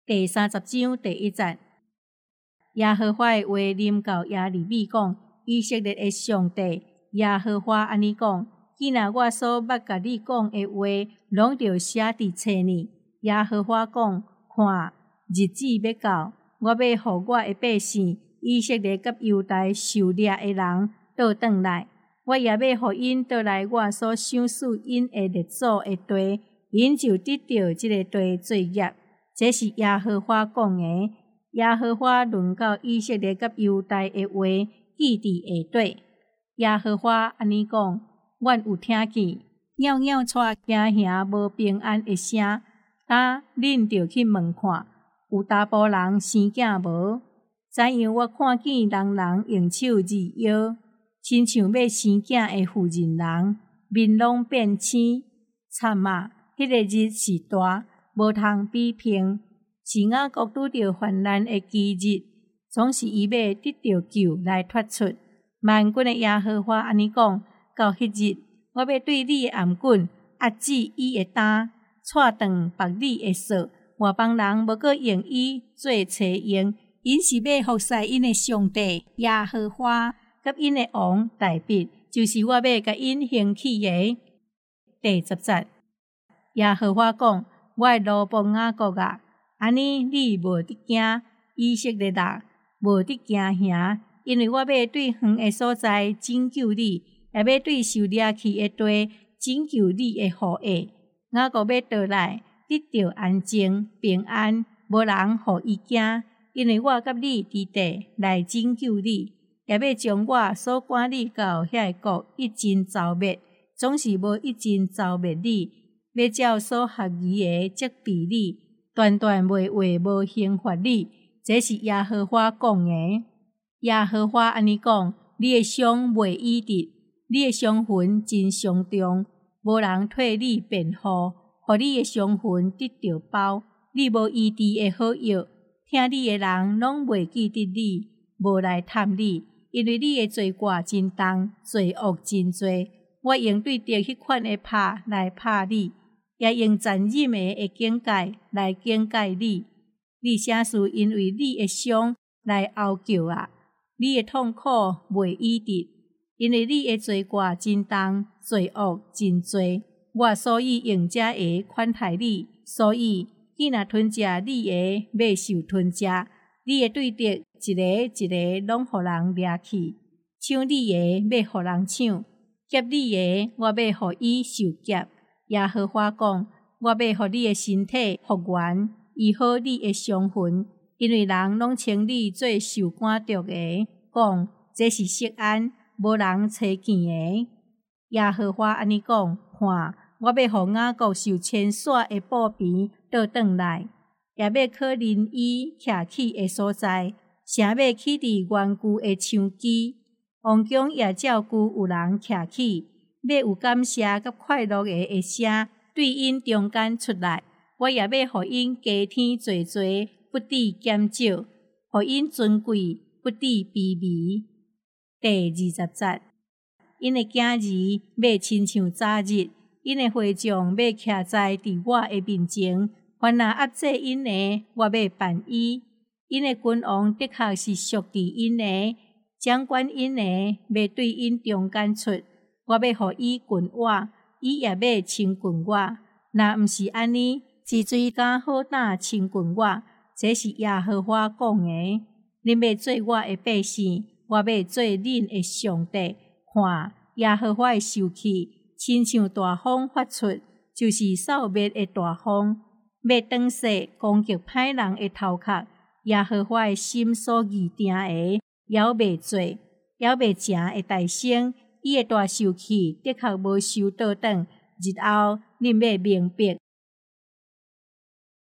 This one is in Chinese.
第30章第1节，耶和华的话临到耶利米讲：以色列的上帝耶和华安尼讲：既然我所捌甲你讲的话，拢着写伫册呢。耶和华讲：看，日子要到，我要互我的百姓以色列甲犹大受掠的人倒转来，我也要互因倒来我所赏赐因的列祖的地，因就得到这个地作业。这是耶和华讲的。耶和华论到以色列甲犹大的话，记伫下底。耶和华安尼讲：阮有听见，袅袅带行行无平安的声。呾恁着去问看，有查甫人生囝无？怎样我看见人人用手二腰，亲像要生囝的妇人人，面拢变青。惨啊！迄个日是大，无通比拼，是雅各拄着患难的基日，总是伊要得到救来脱出。万军的耶和华安尼讲：到迄日，我要对你的颔棍压制伊的担，踹断别你的锁。外邦人无阁用伊做采用，因是要服侍因的上帝耶和华，甲因的王大卫，就是我要甲因兴起的。第10节，耶和华讲：我的奴仆雅各啊，安尼你无得惊，以色列啊，无得惊吓，因为我要对远的所在拯救你，也要对受掠去的地拯救你的后裔。雅各要倒来，得到安静平安，无人互伊惊，因为我甲你伫地来拯救你，也要将我所赶你到遐个国一尽消灭，总是无一尽消灭你，要照所合宜的责备你，断断袂话无刑罚你。这是耶和华讲的。耶和华安尼讲：你的伤袂医治，你的伤痕真伤重，无人替你辩护，互你的伤痕得到包。你无医治的好药，听你的人拢袂记得你，无来探你，因为你的罪过真重，罪恶真多。我用对着迄款的拍来拍你，也用残忍的警戒来警戒你。你啥事因为你的伤来哀叫啊？你的痛苦袂医治，因为你的罪过真重，罪恶真多。我所以用这个款待你，所以既若吞食你的，要受吞食；你的对敌一个一个拢互人掠去，抢你的要互人抢，劫你的我要互伊受劫。耶和华讲：我要互你的身体复原，医好你的伤痕，因为人拢称你做受赶逐的，讲这是色安，无人找见的。耶和华安尼讲：看，我要互雅各受牵线的布边倒转来，也要可怜伊徛起的所在，城要起伫原居的墙基，王宫也照顾有人徛起，要有感谢甲快乐的声对因中间出来。我也要互因加添济济，不致减少；互因尊贵，不致卑微。第20节，因的囝儿要亲像早日，因的会众要徛在伫我的面前。凡若压制因的，我要办伊。因的君王的确是属伫因的，掌管因的要对因中间出。我要互伊近我，伊也要亲近我。若毋是安尼，治水敢好胆亲近我。这是耶和华讲的。恁要做我的百姓，我要做恁的上帝。看，耶和华的受气，亲像大风发出，就是扫灭的大风，要断势攻击歹人的头壳。耶和华的心所预定的，犹未做，犹未成的大成，伊的大受气的确无收倒转。日后恁要明白，